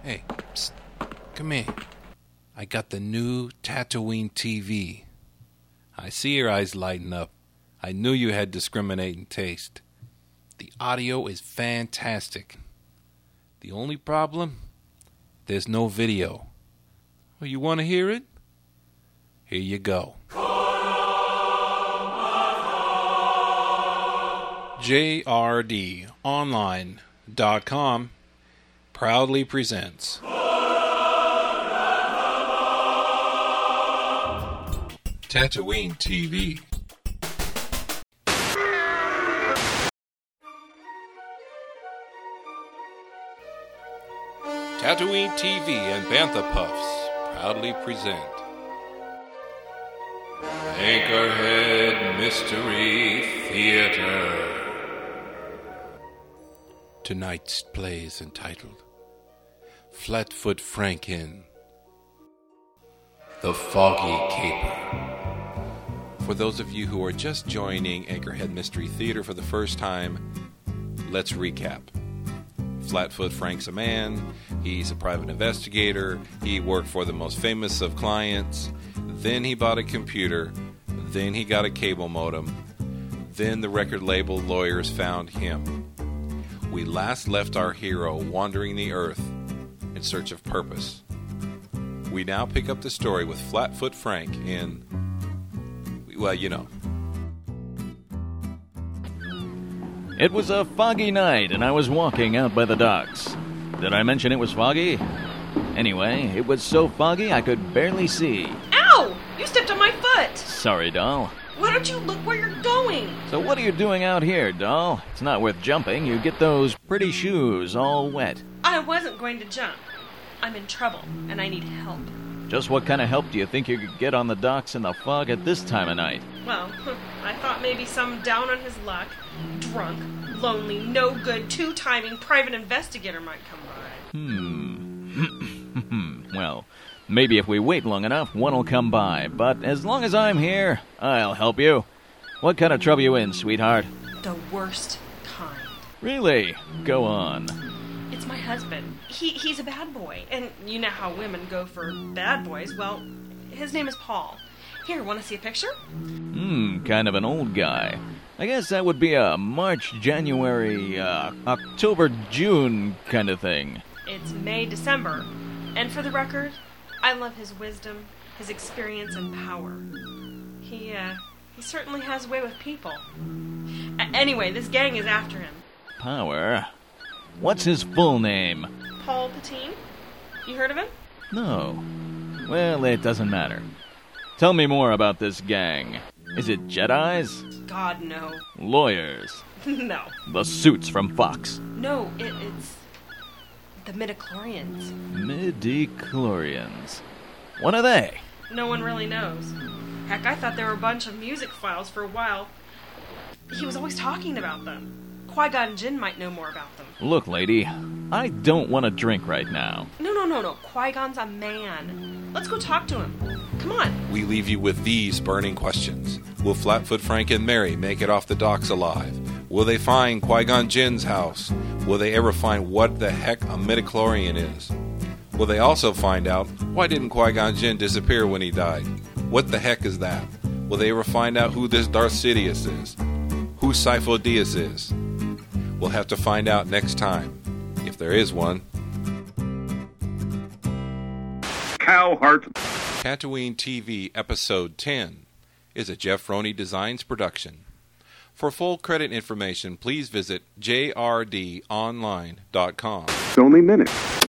Hey, psst, come here. I got the new Tatooine TV. I see your eyes lighting up. I knew you had discriminating taste. The audio is fantastic. The only problem? There's no video. Well, you want to hear it? Here you go. JRDonline.com proudly presents Tatooine TV. Tatooine TV and Bantha Puffs proudly present Anchorhead Mystery Theater. Tonight's play is entitled Flatfoot Franken, The Foggy Caper. For those of you who are just joining Anchorhead Mystery Theater for the first time, let's recap. Flatfoot Frank's a man. He's a private investigator. He worked for the most famous of clients. Then he bought a computer. Then he got a cable modem. Then the record label lawyers found him. We last left our hero wandering the earth in search of purpose. We now pick up the story with Flatfoot Frank in, well, you know. It was a foggy night, and I was walking out by the docks. Did I mention it was foggy? Anyway, it was so foggy I could barely see. Ow! You stepped on my foot! Sorry, doll. Why don't you look where you're going? So what are you doing out here, doll? It's not worth jumping. You get those pretty shoes all wet. I wasn't going to jump. I'm in trouble, and I need help. Just what kind of help do you think you could get on the docks in the fog at this time of night? Well, I thought maybe some down on his luck, drunk, lonely, no good, two-timing private investigator might come by. Well, maybe if we wait long enough, one'll come by. But as long as I'm here, I'll help you. What kind of trouble you in, sweetheart? The worst kind. Really? Go on. It's my husband. He's a bad boy. And you know how women go for bad boys. Well, his name is Paul. Here, want to see a picture? Kind of an old guy. I guess that would be a March, January, October, June kind of thing. It's May, December. And for the record, I love his wisdom, his experience, and power. He certainly has a way with people. Anyway, this gang is after him. Power? What's his full name? Paul Patine? You heard of him? No. Well, it doesn't matter. Tell me more about this gang. Is it Jedis? God, no. Lawyers? No. The suits from Fox? No, it's the midichlorians. Midichlorians. What are they? No one really knows. Heck, I thought they were a bunch of music files for a while. He was always talking about them. Qui-Gon Jinn might know more about them. Look, lady, I don't want to drink right now. No. Qui-Gon's a man. Let's go talk to him. Come on. We leave you with these burning questions. Will Flatfoot Frank and Mary make it off the docks alive? Will they find Qui-Gon Jinn's house? Will they ever find what the heck a midichlorian is? Will they also find out why didn't Qui-Gon Jinn disappear when he died? What the heck is that? Will they ever find out who this Darth Sidious is? Who Sifo Dyas is? We'll have to find out next time, if there is one. Cowheart. Tatooine TV Episode 10 is a Jeff Roney Designs production. For full credit information, please visit jrdonline.com. It's only minutes.